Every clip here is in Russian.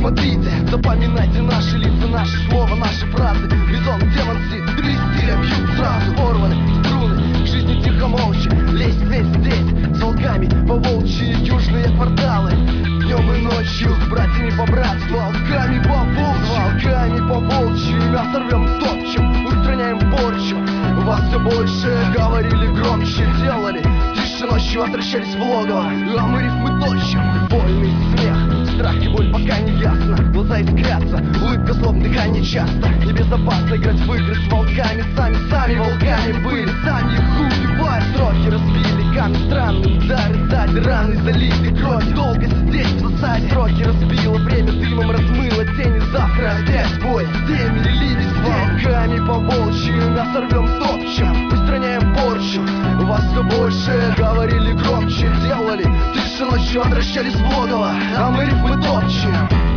смотрите, запоминайте наши лица, наши слова, наши фразы. Бизон, демон, сид, три стиля бьют сразу. Порваны струны, к жизни тихо молча. Лезть вместе здесь, с волками по волчьи южные кварталы. Днем и ночью, с братьями по-братски, волками по волчьи. Волками по волчьи, мясо рвем, топчем, устраняем порчу. Вас все больше, говорили громче, делали тише, ночью возвращались в логово. А мы рифмы точим, вольный смех, страх и боль пока не ясно. Глаза искрятся, улыбка словно дыхание часто. Небезопасно играть в игры с волками. Сами волками были, сами их убивали. Сроки разбили, камни странные, удары сзади, раны залиты кровью. Долго сидеть в засаде, сроки разбило, время дымом размыло. Тени завтра опять бой, с теми лились с волками по волчьи. Нас рвем, топчем, устраняем порчу. Вас все больше, говорили громче, делали тише, ночью возвращались в логово. А мы рифмы топчем.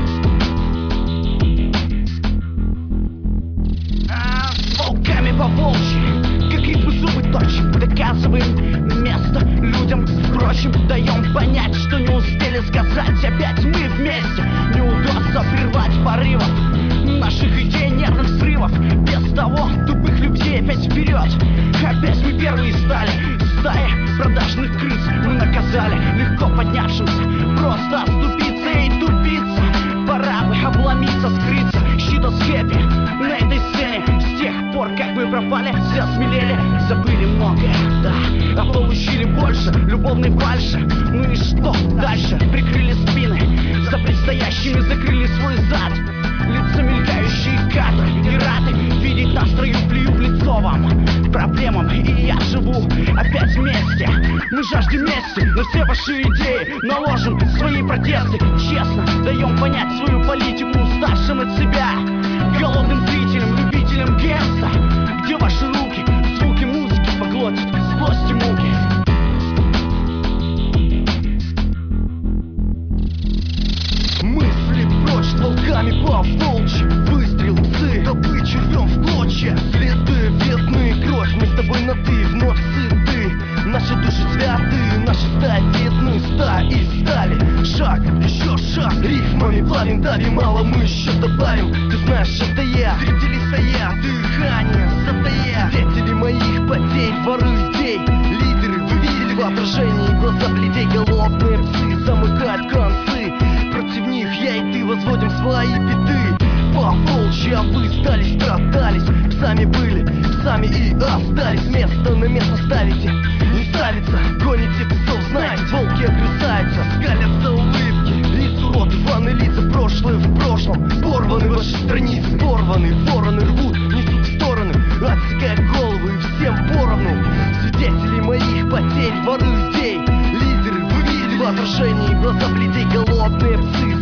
С волками по волчьи, как рифмы зубы точим, доказываем место людям. Впрочем, даем понять, что не успели сказать. Опять мы вместе, не удастся прервать порывов наших идей, нервных взрывов. Без того тупых людей опять вперед. Опять мы первые стали. Стаи продажных крыс мы наказали легко поднявшимся. Просто оступиться и тупиться. Пора бы обломиться, скрыться. Щита с хэппи на этой сцене. С тех пор, как мы пропали, все осмелели. Забыли многое, да, а получили больше любовной фальши. Ну и что дальше? Прикрыли спины, за предстоящими закрыли свой зад. Лица мелькающие кадры, не рады видеть нас в строю, плюю в лицо вам проблемам. И я живу опять вместе. Мы жаждем мести, на все ваши идеи наложим свои протесты. Честно даем понять свою политику уставшим от себя голодным зрителям, любителям гэнса. Где ваши руки? Звуки музыки поглотят злость и муки. Мысли прочь, с волками по волчьи. Выстрел, псы, добычу рвем в клочья. Следы видны, кровь, мы с тобой на ты, вновь сыты. Наши души святы, наши стаи видны. Стаи стали, шаг, еще шаг. Рифмами плавим, давим, мало мы еще добавим. Ты знаешь, это я, зрители стоят, дыхание затая. Свидетели моих потерь, воры идей, лидеры, вы видели в отражении глаза бледей. Голодные псы замыкают концы. Против них я и ты возводим свои беды. По волчьи, а вы стали, страдались. Псами были, псами и остались. Место на место ставите, не ставится. Гоните псов, знаете, волки огрызаются, скалятся улыбки. Изуродованы лица, прошлое в прошлом. Порваны ваши страницы, порваны. Вороны рвут, несут в стороны, отсекая головы и всем поровну. Свидетели моих потерь, воры идей, лидеры, вы видели в отражении глаза бледей. Голодные псы